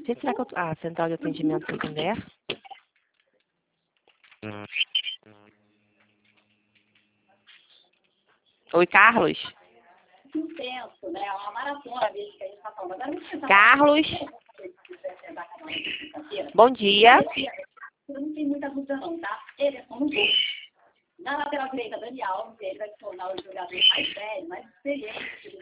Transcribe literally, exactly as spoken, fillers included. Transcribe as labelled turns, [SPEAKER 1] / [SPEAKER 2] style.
[SPEAKER 1] Gente, será que eu... Ah, central de atendimento Santander? Oi, Carlos.
[SPEAKER 2] Intenso, né? É uma maratona mesmo que a gente está falando. Agora, não sei
[SPEAKER 1] Carlos. Bom dia.
[SPEAKER 2] Eu não tenho muita dúvida não, tá? Ele é como um gol. Na lateral direita, Dani Alves, ele vai se tornar o jogador mais velho, mais experiente